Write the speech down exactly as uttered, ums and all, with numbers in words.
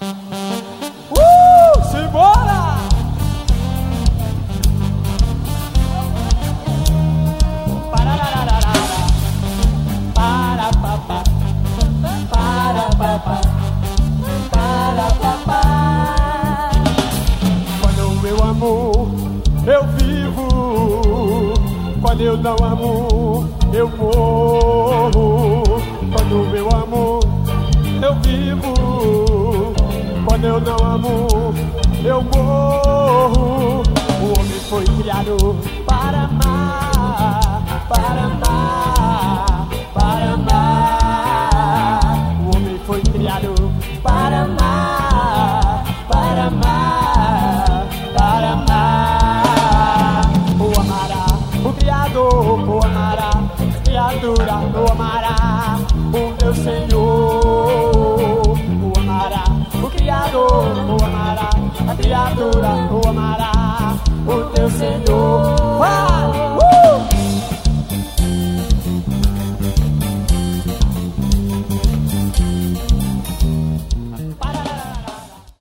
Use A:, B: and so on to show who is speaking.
A: Uh, simbora! Pararararara, para papá, para papá, para papá. Quando eu amo, eu vivo. Quando eu não amo, eu morro. Quando eu amo, eu vivo. Quando eu não amo, eu morro. O homem foi criado para amar, para amar, para amar. O homem foi criado para amar, para amar, para amar. O amará, o Criador, o amará, a criatura, o amará, o meu Senhor. O amará, o Criador, o amará, a criatura, o amará, o teu Senhor.